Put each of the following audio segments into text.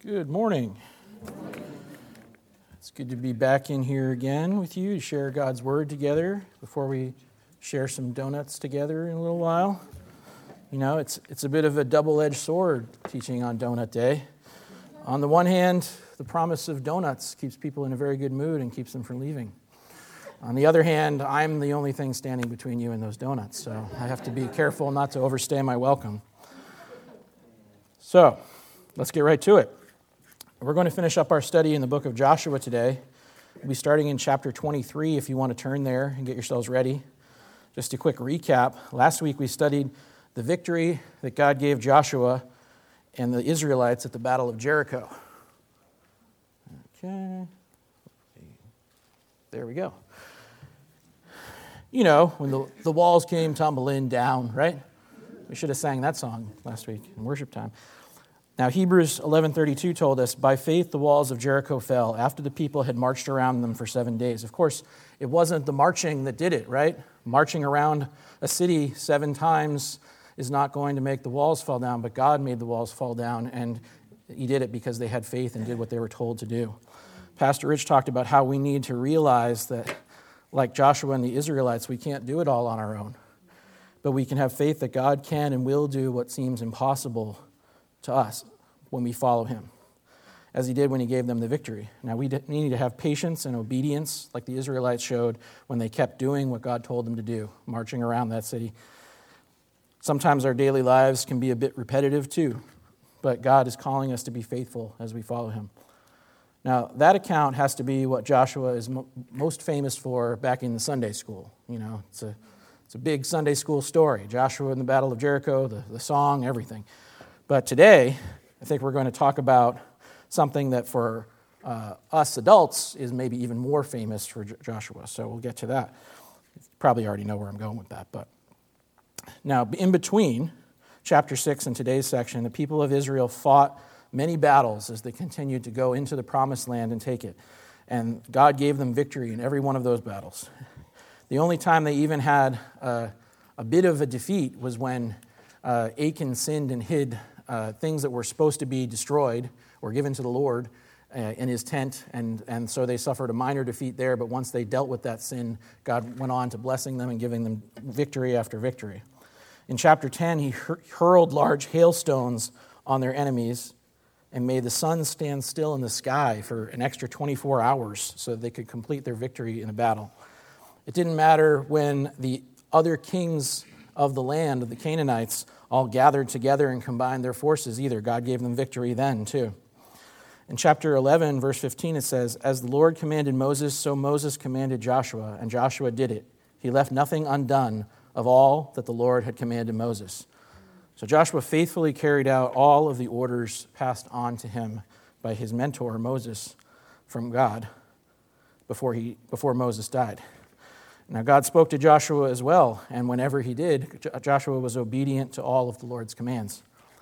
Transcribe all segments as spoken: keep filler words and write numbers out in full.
Good morning. It's good to be back in here again with you to share God's Word together before we share some donuts together in a little while. You know, it's it's a bit of a double-edged sword teaching on Donut Day. On the one hand, the promise of donuts keeps people in a very good mood and keeps them from leaving. On the other hand, I'm the only thing standing between you and those donuts, so I have to be careful not to overstay my welcome. So, let's get right to it. We're going to finish up our study in the book of Joshua today. We'll be starting in chapter twenty-three if you want to turn there and get yourselves ready. Just a quick recap. Last week we studied the victory that God gave Joshua and the Israelites at the Battle of Jericho. Okay. There we go. You know, when the, the walls came tumbling down, right? We should have sang that song last week in worship time. Now, Hebrews eleven thirty-two told us, by faith the walls of Jericho fell after the people had marched around them for seven days. Of course, it wasn't the marching that did it, right? Marching around a city seven times is not going to make the walls fall down, but God made the walls fall down, and he did it because they had faith and did what they were told to do. Pastor Rich talked about how we need to realize that, like Joshua and the Israelites, we can't do it all on our own, but we can have faith that God can and will do what seems impossible to us when we follow him, as he did when he gave them the victory. Now, we need to have patience and obedience like the Israelites showed when they kept doing what God told them to do, marching around that city. Sometimes our daily lives can be a bit repetitive too, but God is calling us to be faithful as we follow him. Now, that account has to be what Joshua is mo- most famous for back in the Sunday school. You know, it's a, it's a big Sunday school story. Joshua in the Battle of Jericho, the, the song, everything. But today, I think we're going to talk about something that for uh, us adults is maybe even more famous for J- Joshua. So we'll get to that. You probably already know where I'm going with that. But now, in between chapter six and today's section, the people of Israel fought many battles as they continued to go into the promised land and take it. And God gave them victory in every one of those battles. The only time they even had uh, a bit of a defeat was when uh, Achan sinned and hid Uh, things that were supposed to be destroyed or given to the Lord uh, in his tent, and, and so they suffered a minor defeat there, but once they dealt with that sin, God went on to blessing them and giving them victory after victory. In chapter ten, he hur- hurled large hailstones on their enemies and made the sun stand still in the sky for an extra twenty-four hours so that they could complete their victory in a battle. It didn't matter when the other kings of the land, of the Canaanites, all gathered together and combined their forces either. God gave them victory then, too. In chapter eleven, verse fifteen, it says, as the Lord commanded Moses, so Moses commanded Joshua, and Joshua did it. He left nothing undone of all that the Lord had commanded Moses. So Joshua faithfully carried out all of the orders passed on to him by his mentor, Moses, from God before he before Moses died. Now, God spoke to Joshua as well, and whenever he did, Joshua was obedient to all of the Lord's commands.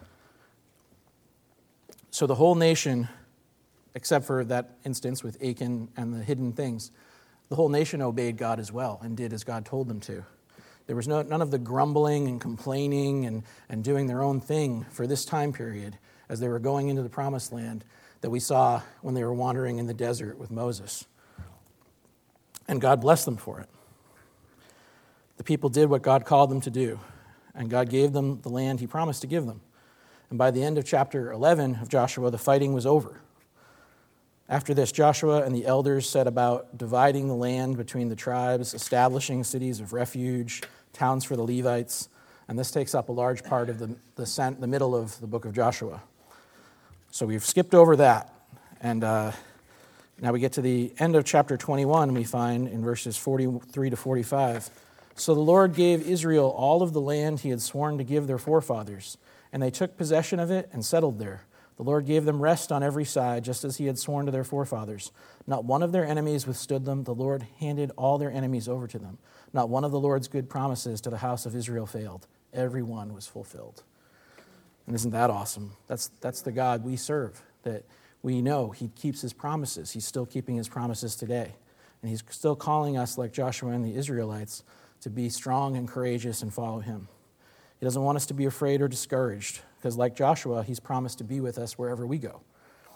So the whole nation, except for that instance with Achan and the hidden things, the whole nation obeyed God as well and did as God told them to. There was no, none of the grumbling and complaining and, and doing their own thing for this time period as they were going into the promised land that we saw when they were wandering in the desert with Moses. And God blessed them for it. The people did what God called them to do, and God gave them the land he promised to give them. And by the end of chapter eleven of Joshua, the fighting was over. After this, Joshua and the elders set about dividing the land between the tribes, establishing cities of refuge, towns for the Levites, and this takes up a large part of the, the, the middle of the book of Joshua. So we've skipped over that, and uh, now we get to the end of chapter twenty-one, and we find in verses forty-three to forty-five, so the Lord gave Israel all of the land he had sworn to give their forefathers, and they took possession of it and settled there. The Lord gave them rest on every side, just as he had sworn to their forefathers. Not one of their enemies withstood them. The Lord handed all their enemies over to them. Not one of the Lord's good promises to the house of Israel failed. Every one was fulfilled. And isn't that awesome? That's, that's the God we serve, that we know he keeps his promises. He's still keeping his promises today. And he's still calling us, like Joshua and the Israelites, to be strong and courageous and follow him. He doesn't want us to be afraid or discouraged, because like Joshua, he's promised to be with us wherever we go.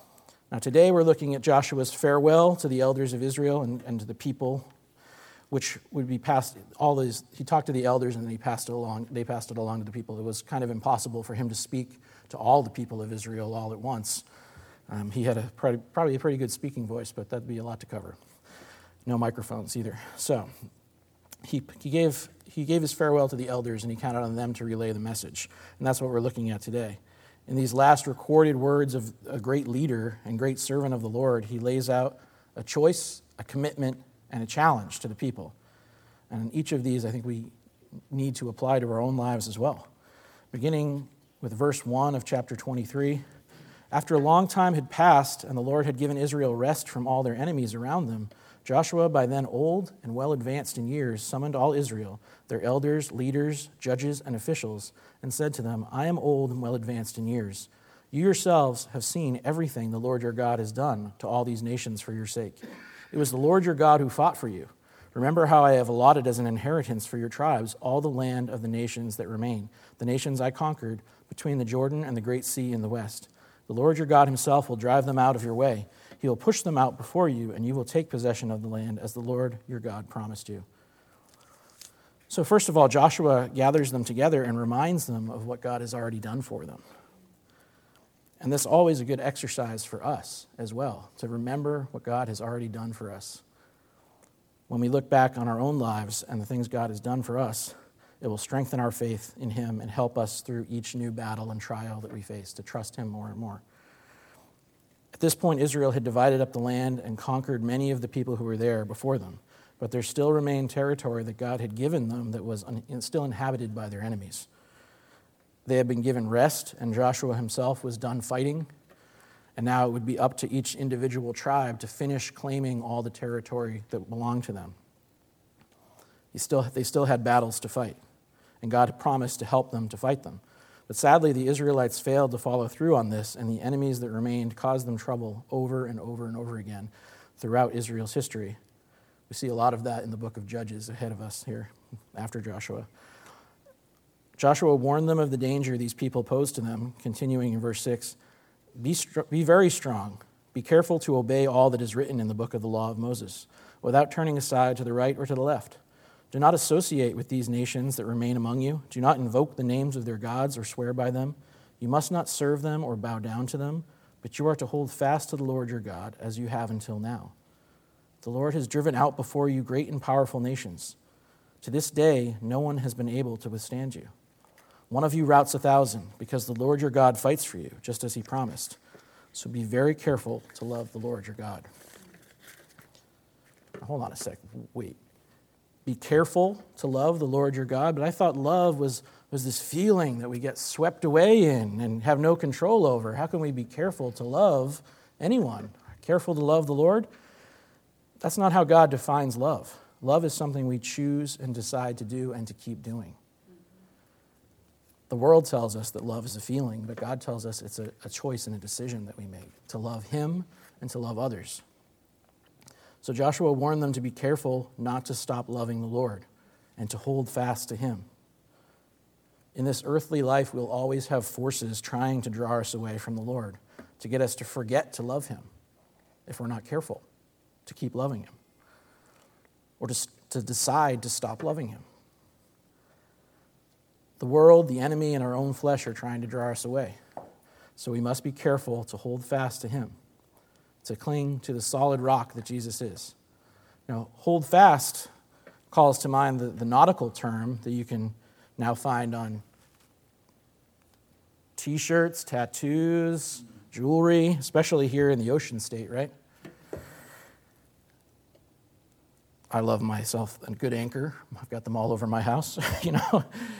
Now today we're looking at Joshua's farewell to the elders of Israel and, and to the people, which would be passed, all these, he talked to the elders and then he passed it along, they passed it along to the people. It was kind of impossible for him to speak to all the people of Israel all at once. Um, he had a probably a pretty good speaking voice, but that'd be a lot to cover. No microphones either. So he, he, gave, he gave his farewell to the elders and he counted on them to relay the message. And that's what we're looking at today. In these last recorded words of a great leader and great servant of the Lord, he lays out a choice, a commitment, and a challenge to the people. And each of these, I think we need to apply to our own lives as well. Beginning with verse one of chapter twenty-three, after a long time had passed and the Lord had given Israel rest from all their enemies around them, Joshua, by then old and well advanced in years, summoned all Israel, their elders, leaders, judges, and officials, and said to them, I am old and well advanced in years. You yourselves have seen everything the Lord your God has done to all these nations for your sake. It was the Lord your God who fought for you. Remember how I have allotted as an inheritance for your tribes all the land of the nations that remain, the nations I conquered between the Jordan and the great sea in the west. The Lord your God himself will drive them out of your way. He will push them out before you, and you will take possession of the land as the Lord your God promised you. So first of all, Joshua gathers them together and reminds them of what God has already done for them. And this is always a good exercise for us as well, to remember what God has already done for us. When we look back on our own lives and the things God has done for us, it will strengthen our faith in him and help us through each new battle and trial that we face to trust him more and more. At this point, Israel had divided up the land and conquered many of the people who were there before them, but there still remained territory that God had given them that was un- still inhabited by their enemies. They had been given rest, and Joshua himself was done fighting, and now it would be up to each individual tribe to finish claiming all the territory that belonged to them. He still, they still had battles to fight, and God had promised to help them to fight them. But sadly, the Israelites failed to follow through on this, and the enemies that remained caused them trouble over and over and over again throughout Israel's history. We see a lot of that in the book of Judges ahead of us here after Joshua. Joshua warned them of the danger these people posed to them, continuing in verse six, be, str- be very strong, be careful to obey all that is written in the book of the law of Moses, without turning aside to the right or to the left. Do not associate with these nations that remain among you. Do not invoke the names of their gods or swear by them. You must not serve them or bow down to them, but you are to hold fast to the Lord your God, as you have until now. The Lord has driven out before you great and powerful nations. To this day, no one has been able to withstand you. One of you routs a thousand, because the Lord your God fights for you, just as he promised. So be very careful to love the Lord your God. Now, hold on a sec. Wait. Be careful to love the Lord your God, but I thought love was, was this feeling that we get swept away in and have no control over. How can we be careful to love anyone? Careful to love the Lord? That's not how God defines love. Love is something we choose and decide to do and to keep doing. The world tells us that love is a feeling, but God tells us it's a, a choice and a decision that we make to love him and to love others. So Joshua warned them to be careful not to stop loving the Lord and to hold fast to him. In this earthly life, we'll always have forces trying to draw us away from the Lord, to get us to forget to love him if we're not careful, to keep loving him, or to, to decide to stop loving him. The world, the enemy, and our own flesh are trying to draw us away. So we must be careful to hold fast to him, to cling to the solid rock that Jesus is. Now, hold fast calls to mind the, the nautical term that you can now find on T-shirts, tattoos, jewelry, especially here in the ocean state, right? I love myself a good anchor. I've got them all over my house, you know.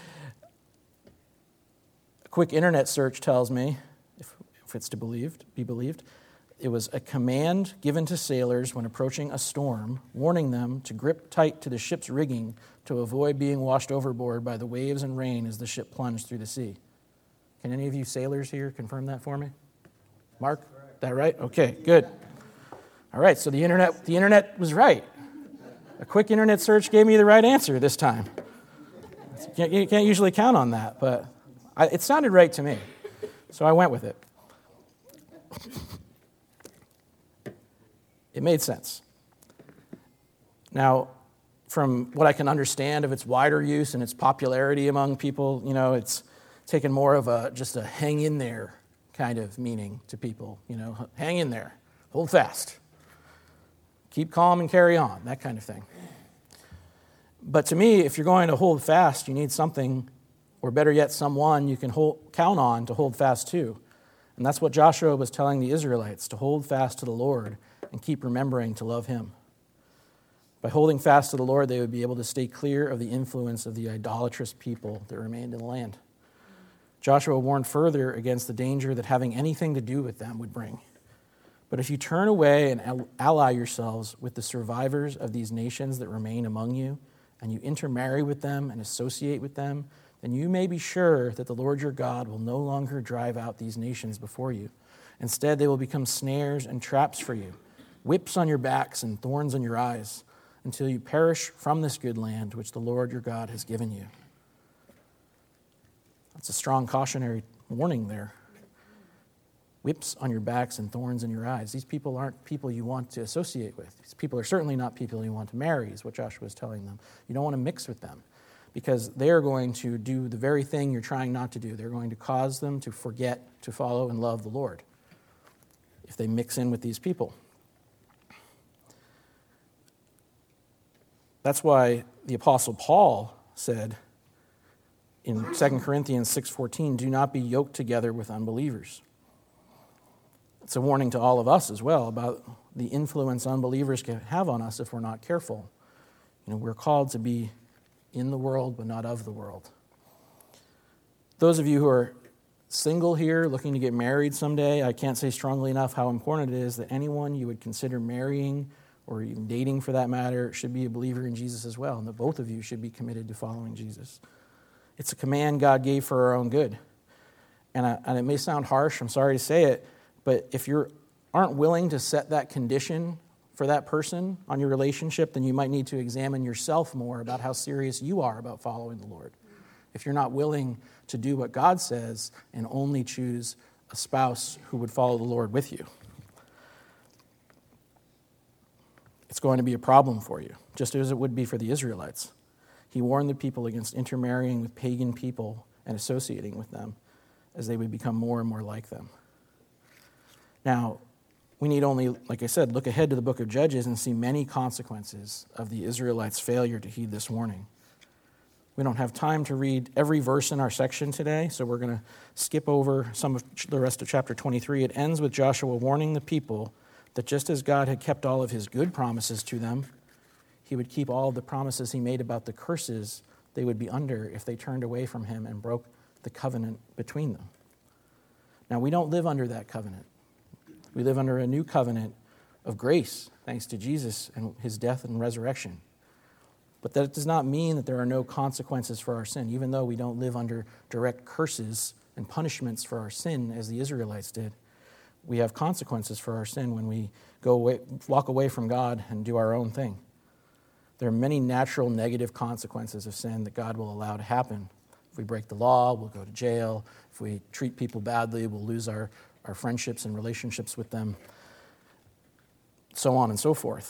A quick internet search tells me, if, if it's to believed, be believed, it was a command given to sailors when approaching a storm, warning them to grip tight to the ship's rigging to avoid being washed overboard by the waves and rain as the ship plunged through the sea. Can any of you sailors here confirm that for me? Mark, that right? Okay, good. All right, so the internet, the internet was right. A quick internet search gave me the right answer this time. You can't, you can't usually count on that, but I, it sounded right to me, so I went with it. It made sense. Now, from what I can understand of its wider use and its popularity among people, you know, it's taken more of a just a hang in there kind of meaning to people. You know, hang in there, hold fast, keep calm and carry on, that kind of thing. But to me, if you're going to hold fast, you need something, or better yet, someone you can hold, count on to hold fast to. And that's what Joshua was telling the Israelites, to hold fast to the Lord and keep remembering to love him. By holding fast to the Lord, they would be able to stay clear of the influence of the idolatrous people that remained in the land. Joshua warned further against the danger that having anything to do with them would bring. But if you turn away and ally yourselves with the survivors of these nations that remain among you, and you intermarry with them and associate with them, then you may be sure that the Lord your God will no longer drive out these nations before you. Instead, they will become snares and traps for you, whips on your backs and thorns in your eyes, until you perish from this good land which the Lord your God has given you. That's a strong cautionary warning there. Whips on your backs and thorns in your eyes. These people aren't people you want to associate with. These people are certainly not people you want to marry, is what Joshua is telling them. You don't want to mix with them because they're going to do the very thing you're trying not to do. They're going to cause them to forget to follow and love the Lord if they mix in with these people. That's why the Apostle Paul said in Second Corinthians six fourteen, do not be yoked together with unbelievers. It's a warning to all of us as well about the influence unbelievers can have on us if we're not careful. You know, we're called to be in the world, but not of the world. Those of you who are single here, looking to get married someday, I can't say strongly enough how important it is that anyone you would consider marrying or even dating for that matter should be a believer in Jesus as well, and that both of you should be committed to following Jesus. It's a command God gave for our own good. And, I, and it may sound harsh, I'm sorry to say it, but if you aren't willing to set that condition for that person on your relationship, then you might need to examine yourself more about how serious you are about following the Lord. If you're not willing to do what God says and only choose a spouse who would follow the Lord with you, it's going to be a problem for you, just as it would be for the Israelites. He warned the people against intermarrying with pagan people and associating with them, as they would become more and more like them. Now, we need only, like I said, look ahead to the book of Judges and see many consequences of the Israelites' failure to heed this warning. We don't have time to read every verse in our section today, so we're going to skip over some of the rest of chapter twenty-three. It ends with Joshua warning the people that just as God had kept all of his good promises to them, he would keep all of the promises he made about the curses they would be under if they turned away from him and broke the covenant between them. Now, we don't live under that covenant. We live under a new covenant of grace, thanks to Jesus and his death and resurrection. But that does not mean that there are no consequences for our sin, even though we don't live under direct curses and punishments for our sin as the Israelites did. We have consequences for our sin when we go away, walk away from God and do our own thing. There are many natural negative consequences of sin that God will allow to happen. If we break the law, we'll go to jail. If we treat people badly, we'll lose our, our friendships and relationships with them, so on and so forth.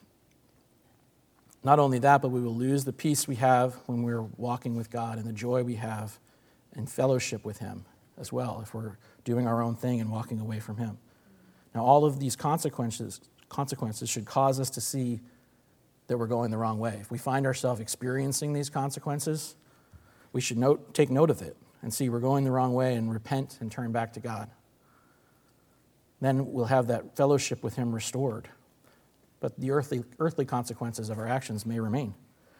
Not only that, but we will lose the peace we have when we're walking with God and the joy we have in fellowship with him as well, if we're doing our own thing and walking away from him. Now, all of these consequences, consequences should cause us to see that we're going the wrong way. If we find ourselves experiencing these consequences, we should note, take note of it and see we're going the wrong way and repent and turn back to God. Then we'll have that fellowship with him restored. But the earthly, earthly consequences of our actions may remain.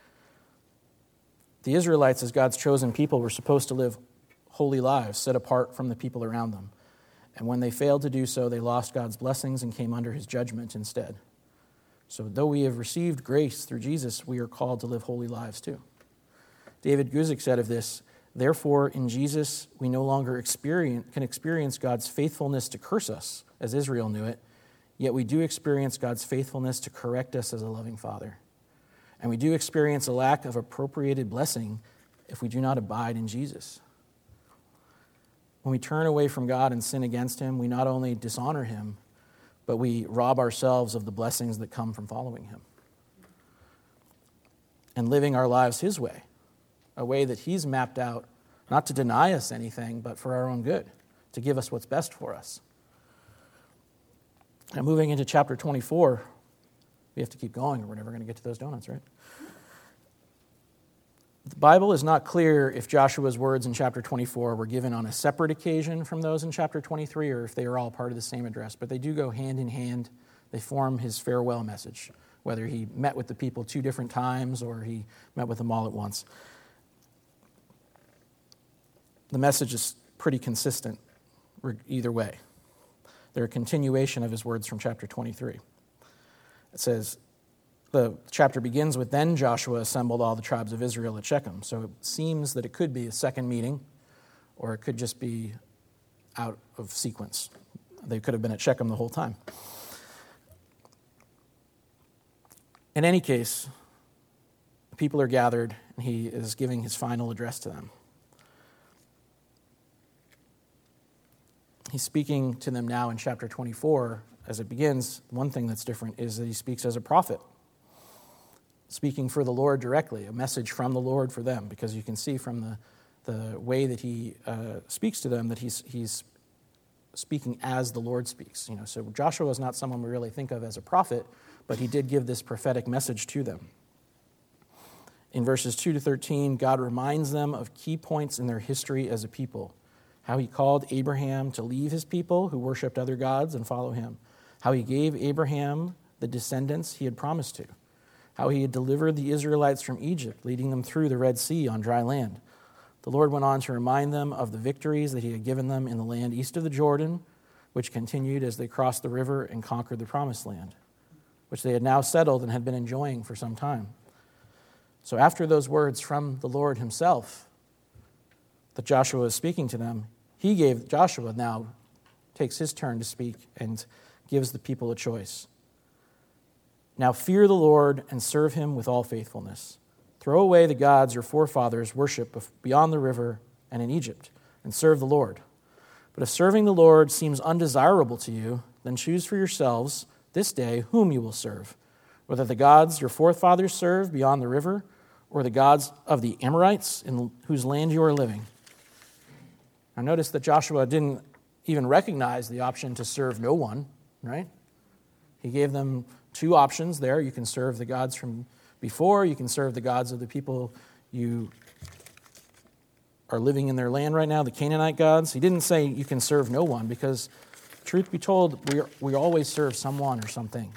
The Israelites, as God's chosen people, were supposed to live holy lives, set apart from the people around them. And when they failed to do so, they lost God's blessings and came under his judgment instead. So though we have received grace through Jesus, we are called to live holy lives too. David Guzik said of this, therefore in Jesus we no longer experience, can experience God's faithfulness to curse us, as Israel knew it, yet we do experience God's faithfulness to correct us as a loving Father. And we do experience a lack of appropriated blessing if we do not abide in Jesus. When we turn away from God and sin against him, we not only dishonor him, but we rob ourselves of the blessings that come from following him and living our lives his way, a way that he's mapped out, not to deny us anything, but for our own good, to give us what's best for us. Now, moving into chapter twenty-four, we have to keep going or we're never going to get to those donuts, right? The Bible is not clear if Joshua's words in chapter twenty-four were given on a separate occasion from those in chapter twenty-three or if they are all part of the same address, but they do go hand in hand. They form his farewell message, whether he met with the people two different times or he met with them all at once. The message is pretty consistent either way. They're a continuation of his words from chapter twenty-three. It says, the chapter begins with, then Joshua assembled all the tribes of Israel at Shechem. So it seems that it could be a second meeting, or it could just be out of sequence. They could have been at Shechem the whole time. In any case, the people are gathered, and he is giving his final address to them. He's speaking to them now in chapter twenty-four. As it begins, one thing that's different is that he speaks as a prophet, speaking for the Lord directly, a message from the Lord for them, because you can see from the, the way that he uh, speaks to them that he's he's speaking as the Lord speaks. You know, so Joshua is not someone we really think of as a prophet, but he did give this prophetic message to them. In verses two to thirteen, God reminds them of key points in their history as a people. How he called Abraham to leave his people who worshipped other gods and follow him. How he gave Abraham the descendants he had promised to. How he had delivered the Israelites from Egypt, leading them through the Red Sea on dry land. The Lord went on to remind them of the victories that he had given them in the land east of the Jordan, which continued as they crossed the river and conquered the promised land, which they had now settled and had been enjoying for some time. So after those words from the Lord himself that Joshua is speaking to them, he gave, Joshua now takes his turn to speak and gives the people a choice. Now fear the Lord and serve him with all faithfulness. Throw away the gods your forefathers worship beyond the river and in Egypt, and serve the Lord. But if serving the Lord seems undesirable to you, then choose for yourselves this day whom you will serve, whether the gods your forefathers served beyond the river, or the gods of the Amorites in whose land you are living. Now notice that Joshua didn't even recognize the option to serve no one, right? He gave them two options there. You can serve the gods from before, you can serve the gods of the people you are living in their land right now, the Canaanite gods. He didn't say you can serve no one, because truth be told, we, are, we always serve someone or something.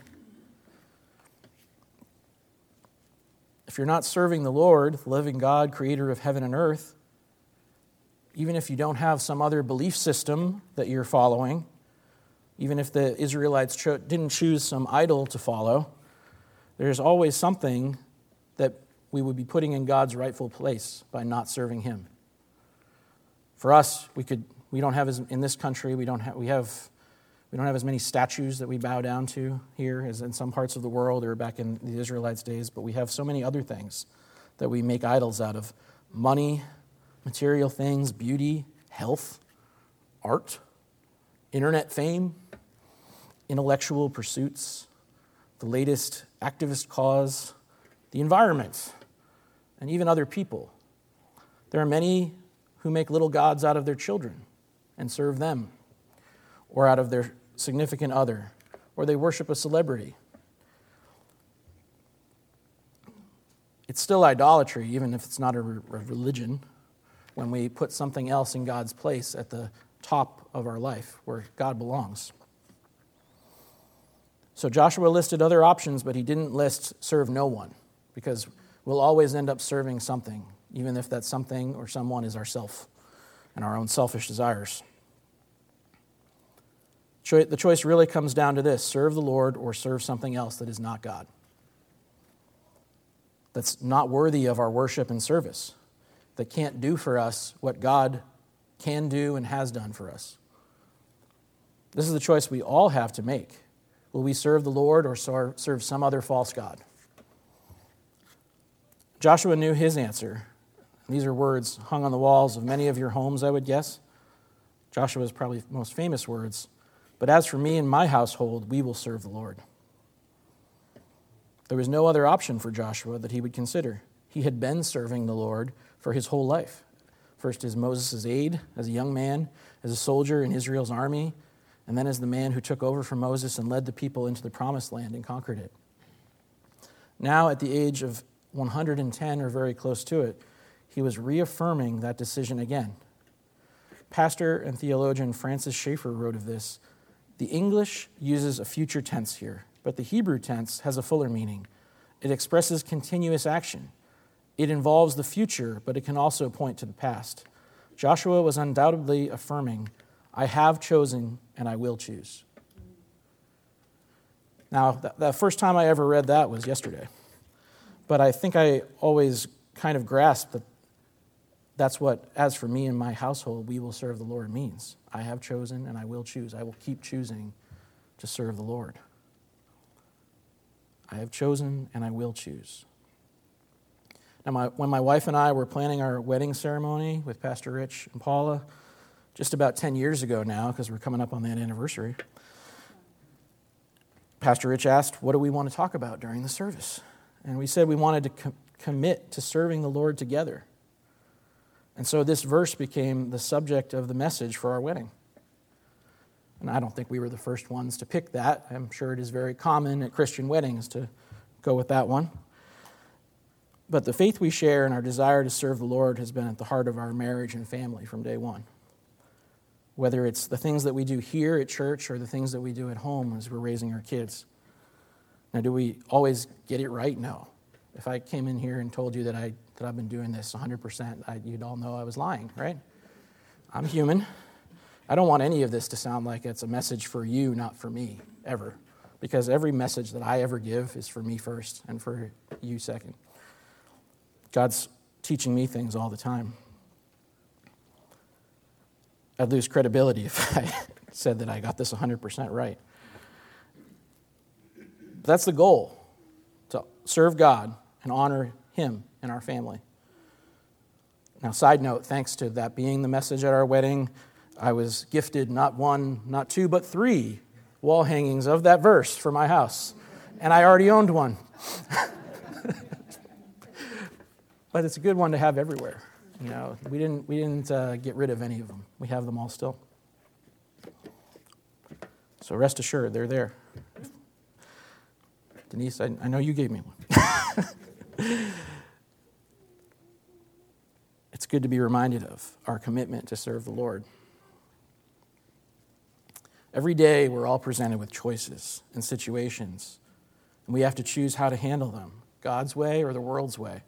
If you're not serving the Lord, the living God, creator of heaven and earth, even if you don't have some other belief system that you're following, even if the Israelites cho- didn't choose some idol to follow, there's always something that we would be putting in God's rightful place by not serving him. For us, we could we don't have as in this country, we don't have we have we don't have as many statues that we bow down to here as in some parts of the world or back in the Israelites' days, but we have so many other things that we make idols out of. Money, material things, beauty, health, art, internet fame, intellectual pursuits, the latest activist cause, the environment, and even other people. There are many who make little gods out of their children and serve them, or out of their significant other, or they worship a celebrity. It's still idolatry, even if it's not a religion, when we put something else in God's place at the top of our life, where God belongs. So Joshua listed other options, but he didn't list serve no one, because we'll always end up serving something, even if that something or someone is ourself and our own selfish desires. The choice really comes down to this: serve the Lord or serve something else that is not God, that's not worthy of our worship and service, that can't do for us what God can do and has done for us. This is the choice we all have to make. Will we serve the Lord or serve some other false god? Joshua knew his answer. These are words hung on the walls of many of your homes, I would guess. Joshua's probably most famous words. But as for me and my household, we will serve the Lord." There was no other option for Joshua that he would consider. He had been serving the Lord for his whole life. First as Moses' aide, as a young man, as a soldier in Israel's army, and then as the man who took over from Moses and led the people into the promised land and conquered it. Now, at the age of one hundred ten or very close to it, he was reaffirming that decision again. Pastor and theologian Francis Schaeffer wrote of this, "The English uses a future tense here, but the Hebrew tense has a fuller meaning. It expresses continuous action. It involves the future, but it can also point to the past." Joshua was undoubtedly affirming, "I have chosen and I will choose." Now, the first time I ever read that was yesterday. But I think I always kind of grasped that that's what, "as for me and my household, we will serve the Lord" means. I have chosen and I will choose. I will keep choosing to serve the Lord. I have chosen and I will choose. Now, my, when my wife and I were planning our wedding ceremony with Pastor Rich and Paula, just about ten years ago now, because we're coming up on that anniversary, Pastor Rich asked, "What do we want to talk about during the service?" And we said we wanted to com- commit to serving the Lord together. And so this verse became the subject of the message for our wedding. And I don't think we were the first ones to pick that. I'm sure it is very common at Christian weddings to go with that one. But the faith we share and our desire to serve the Lord has been at the heart of our marriage and family from day one. Whether it's the things that we do here at church or the things that we do at home as we're raising our kids. Now, do we always get it right? No. If I came in here and told you that, I, that I've been doing this one hundred percent, I, you'd all know I was lying, right? I'm human. I don't want any of this to sound like it's a message for you, not for me, ever. Because every message that I ever give is for me first and for you second. God's teaching me things all the time. I'd lose credibility if I said that I got this one hundred percent right. But that's the goal, to serve God and honor Him in our family. Now, side note, thanks to that being the message at our wedding, I was gifted not one, not two, but three wall hangings of that verse for my house. And I already owned one. But it's a good one to have everywhere. You know, we didn't we didn't uh, get rid of any of them. We have them all still. So rest assured, they're there. Denise, I, I know you gave me one. It's good to be reminded of our commitment to serve the Lord. Every day, we're all presented with choices and situations, and we have to choose how to handle them, God's way or the world's way.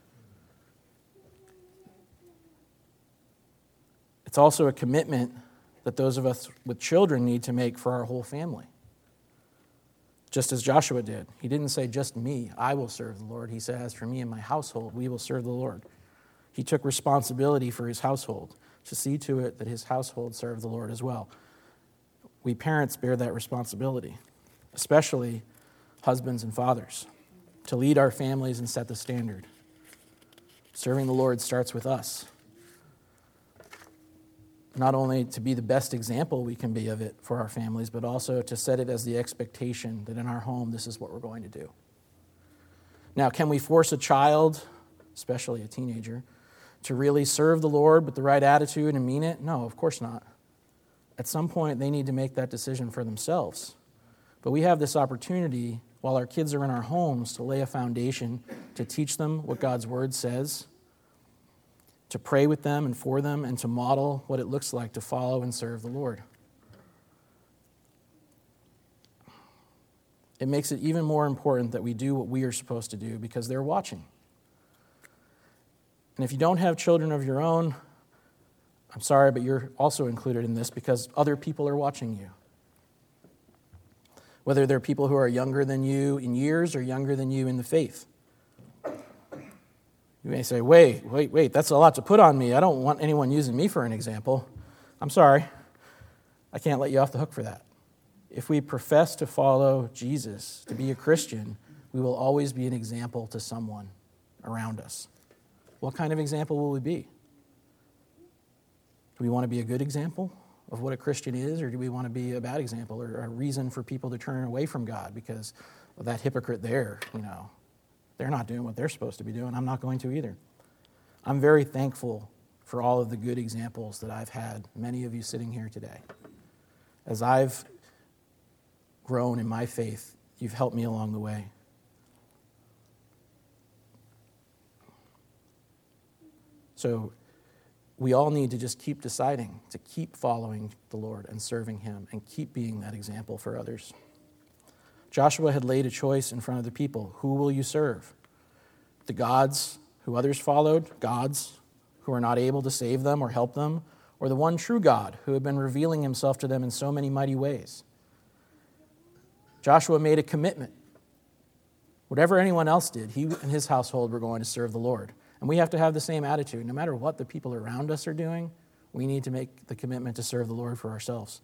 It's also a commitment that those of us with children need to make for our whole family. Just as Joshua did. He didn't say, "Just me, I will serve the Lord." He said, "As for me and my household, we will serve the Lord." He took responsibility for his household to see to it that his household served the Lord as well. We parents bear that responsibility, especially husbands and fathers, to lead our families and set the standard. Serving the Lord starts with us. Not only to be the best example we can be of it for our families, but also to set it as the expectation that in our home, this is what we're going to do. Now, can we force a child, especially a teenager, to really serve the Lord with the right attitude and mean it? No, of course not. At some point, they need to make that decision for themselves. But we have this opportunity, while our kids are in our homes, to lay a foundation, to teach them what God's Word says, to pray with them and for them, and to model what it looks like to follow and serve the Lord. It makes it even more important that we do what we are supposed to do because they're watching. And if you don't have children of your own, I'm sorry, but you're also included in this because other people are watching you. Whether they're people who are younger than you in years or younger than you in the faith. You may say, wait, wait, wait, that's a lot to put on me. I don't want anyone using me for an example. I'm sorry. I can't let you off the hook for that. If we profess to follow Jesus, to be a Christian, we will always be an example to someone around us. What kind of example will we be? Do we want to be a good example of what a Christian is, or do we want to be a bad example or a reason for people to turn away from God because of that hypocrite there? You know, they're not doing what they're supposed to be doing. I'm not going to either. I'm very thankful for all of the good examples that I've had, many of you sitting here today. As I've grown in my faith, you've helped me along the way. So we all need to just keep deciding to keep following the Lord and serving him and keep being that example for others. Joshua had laid a choice in front of the people. Who will you serve? The gods who others followed, gods who are not able to save them or help them, or the one true God who had been revealing himself to them in so many mighty ways? Joshua made a commitment. Whatever anyone else did, he and his household were going to serve the Lord. And we have to have the same attitude. No matter what the people around us are doing, we need to make the commitment to serve the Lord for ourselves.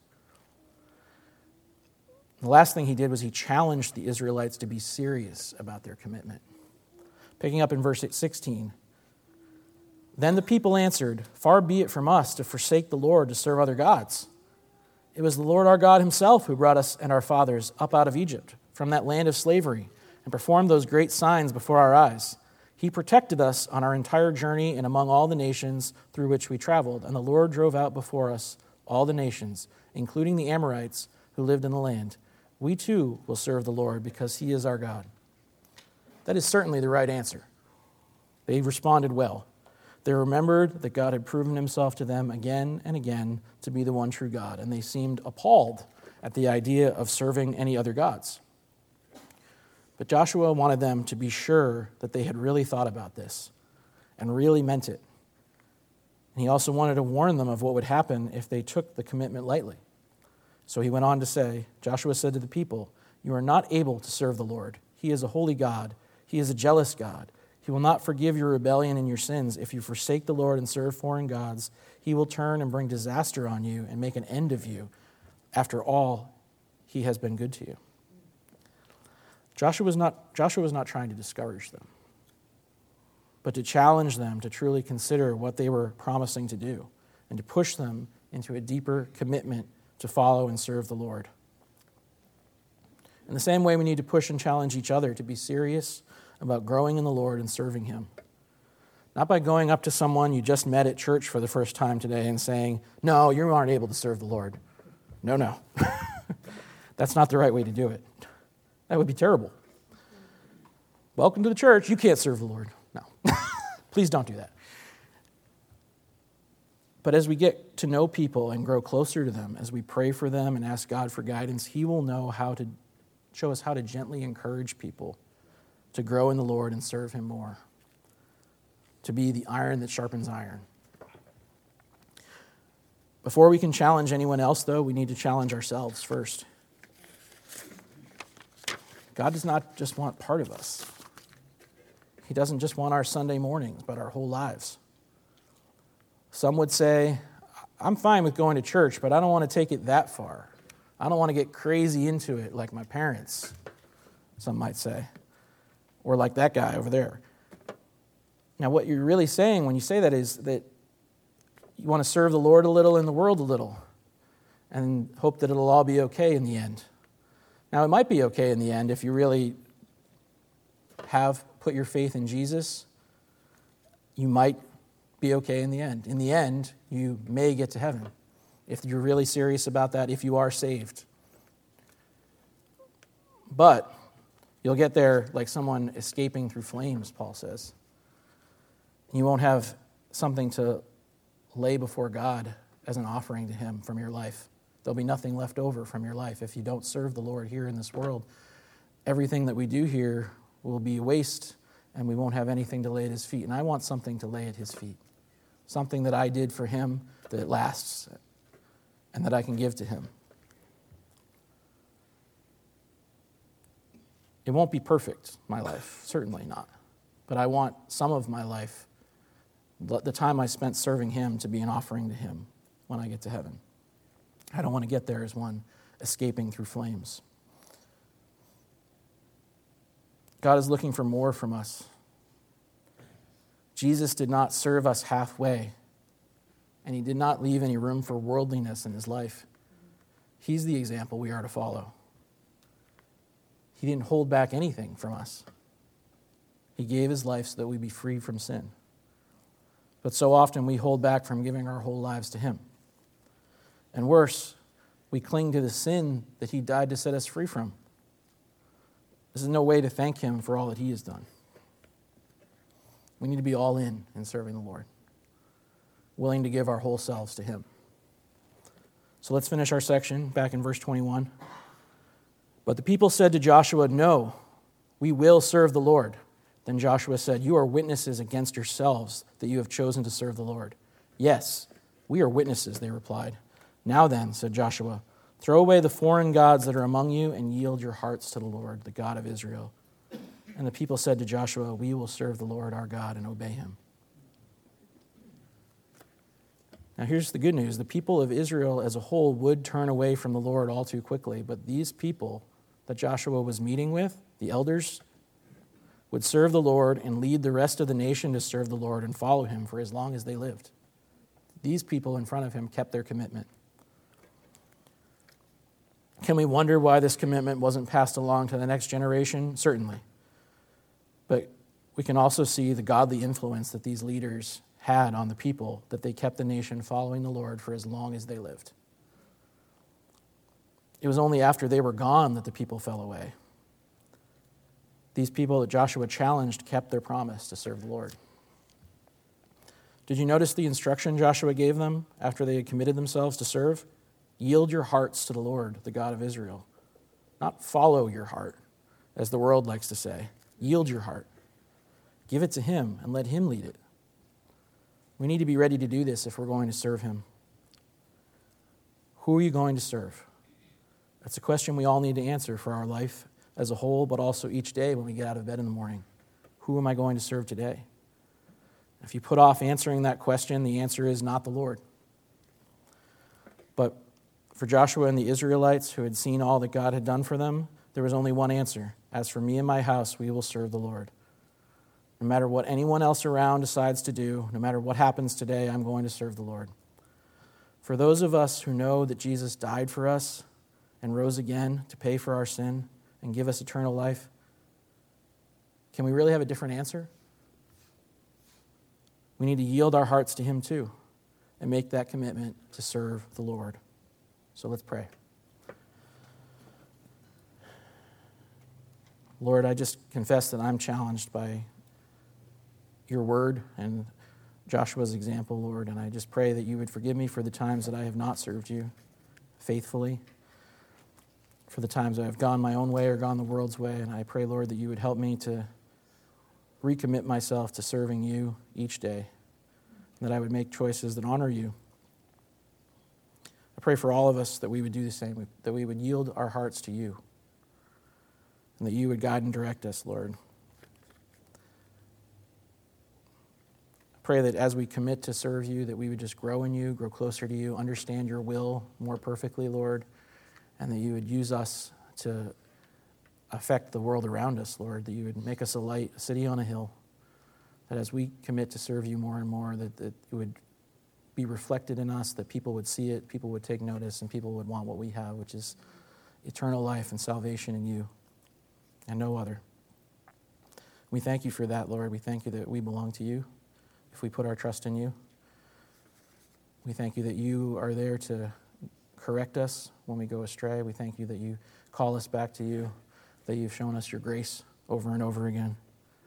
The last thing he did was he challenged the Israelites to be serious about their commitment. Picking up in verse sixteen, then the people answered, "Far be it from us to forsake the Lord to serve other gods. It was the Lord our God himself who brought us and our fathers up out of Egypt, from that land of slavery, and performed those great signs before our eyes. He protected us on our entire journey and among all the nations through which we traveled, and the Lord drove out before us all the nations, including the Amorites who lived in the land. We too will serve the Lord because he is our God." That is certainly the right answer. They responded well. They remembered that God had proven himself to them again and again to be the one true God, and they seemed appalled at the idea of serving any other gods. But Joshua wanted them to be sure that they had really thought about this and really meant it. And he also wanted to warn them of what would happen if they took the commitment lightly. So he went on to say, Joshua said to the people, "You are not able to serve the Lord. He is a holy God. He is a jealous God. He will not forgive your rebellion and your sins. If you forsake the Lord and serve foreign gods, he will turn and bring disaster on you and make an end of you. After all, he has been good to you." Joshua was not, Joshua was not trying to discourage them, but to challenge them to truly consider what they were promising to do and to push them into a deeper commitment to follow and serve the Lord. In the same way, we need to push and challenge each other to be serious about growing in the Lord and serving him. Not by going up to someone you just met at church for the first time today and saying, "No, you aren't able to serve the Lord." No, no. That's not the right way to do it. That would be terrible. Welcome to the church. You can't serve the Lord. No. Please don't do that. But as we get to know people and grow closer to them, as we pray for them and ask God for guidance, he will know how to show us how to gently encourage people to grow in the Lord and serve him more, to be the iron that sharpens iron. Before we can challenge anyone else, though, we need to challenge ourselves first. God does not just want part of us. He doesn't just want our Sunday mornings, but our whole lives. Some would say, "I'm fine with going to church, but I don't want to take it that far. I don't want to get crazy into it like my parents," some might say, or like that guy over there. Now, what you're really saying when you say that is that you want to serve the Lord a little and the world a little and hope that it'll all be okay in the end. Now, it might be okay in the end if you really have put your faith in Jesus. You might be okay in the end. In the end, you may get to heaven if you're really serious about that, if you are saved. But you'll get there like someone escaping through flames, Paul says. You won't have something to lay before God as an offering to him from your life. There'll be nothing left over from your life if you don't serve the Lord here in this world. Everything that we do here will be waste, and we won't have anything to lay at his feet. And I want something to lay at his feet, something that I did for him that lasts and that I can give to him. It won't be perfect, my life, certainly not. But I want some of my life, the time I spent serving him, to be an offering to him when I get to heaven. I don't want to get there as one escaping through flames. God is looking for more from us. Jesus did not serve us halfway. and he did not leave any room for worldliness in his life. He's the example we are to follow. He didn't hold back anything from us. He gave his life so that we be free from sin. But so often we hold back from giving our whole lives to him. And worse, we cling to the sin that he died to set us free from. This is no way to thank him for all that he has done. We need to be all in in serving the Lord, willing to give our whole selves to him. So let's finish our section back in verse twenty-one. But the people said to Joshua, "No, we will serve the Lord." Then Joshua said, "You are witnesses against yourselves that you have chosen to serve the Lord." "Yes, we are witnesses," they replied. "Now then," said Joshua, "throw away the foreign gods that are among you and yield your hearts to the Lord, the God of Israel." And the people said to Joshua, "We will serve the Lord our God and obey him." Now here's the good news. The people of Israel as a whole would turn away from the Lord all too quickly, but these people that Joshua was meeting with, the elders, would serve the Lord and lead the rest of the nation to serve the Lord and follow him for as long as they lived. These people in front of him kept their commitment. Can we wonder why this commitment wasn't passed along to the next generation? Certainly. But we can also see the godly influence that these leaders had on the people, that they kept the nation following the Lord for as long as they lived. It was only after they were gone that the people fell away. These people that Joshua challenged kept their promise to serve the Lord. Did you notice the instruction Joshua gave them after they had committed themselves to serve? Yield your hearts to the Lord, the God of Israel. Not follow your heart, as the world likes to say. Yield your heart. Give it to him and let him lead it. We need to be ready to do this if we're going to serve him. Who are you going to serve? That's a question we all need to answer for our life as a whole, but also each day when we get out of bed in the morning. Who am I going to serve today? If you put off answering that question, the answer is not the Lord. But for Joshua and the Israelites who had seen all that God had done for them, there was only one answer. As for me and my house, we will serve the Lord. No matter what anyone else around decides to do, no matter what happens today, I'm going to serve the Lord. For those of us who know that Jesus died for us and rose again to pay for our sin and give us eternal life, can we really have a different answer? We need to yield our hearts to him too and make that commitment to serve the Lord. So let's pray. Lord, I just confess that I'm challenged by your word and Joshua's example, Lord, and I just pray that you would forgive me for the times that I have not served you faithfully, for the times I have gone my own way or gone the world's way, and I pray, Lord, that you would help me to recommit myself to serving you each day, and that I would make choices that honor you. I pray for all of us that we would do the same, that we would yield our hearts to you, and that you would guide and direct us, Lord. Pray that as we commit to serve you, that we would just grow in you, grow closer to you, understand your will more perfectly, Lord, and that you would use us to affect the world around us, Lord, that you would make us a light, a city on a hill, that as we commit to serve you more and more, that, that it would be reflected in us, that people would see it, people would take notice, and people would want what we have, which is eternal life and salvation in you and no other. We thank you for that, Lord. We thank you that we belong to you if we put our trust in you. We thank you that you are there to correct us when we go astray. We thank you that you call us back to you, that you've shown us your grace over and over again.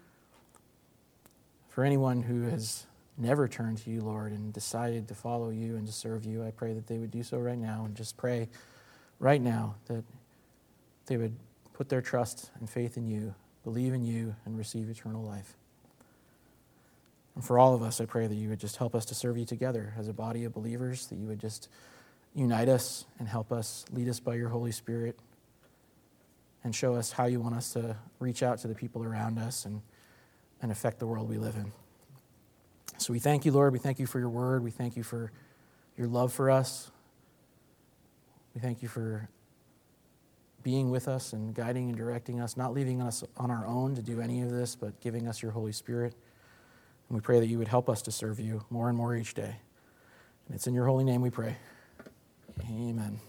For anyone who has never turned to you, Lord, and decided to follow you and to serve you, I pray that they would do so right now, and just pray right now that they would put their trust and faith in you, believe in you, and receive eternal life. And for all of us, I pray that you would just help us to serve you together as a body of believers, that you would just unite us and help us, lead us by your Holy Spirit, and show us how you want us to reach out to the people around us and, and affect the world we live in. So we thank you, Lord. We thank you for your word. We thank you for your love for us. We thank you for being with us and guiding and directing us, not leaving us on our own to do any of this, but giving us your Holy Spirit. And we pray that you would help us to serve you more and more each day. It's in your holy name we pray. Amen.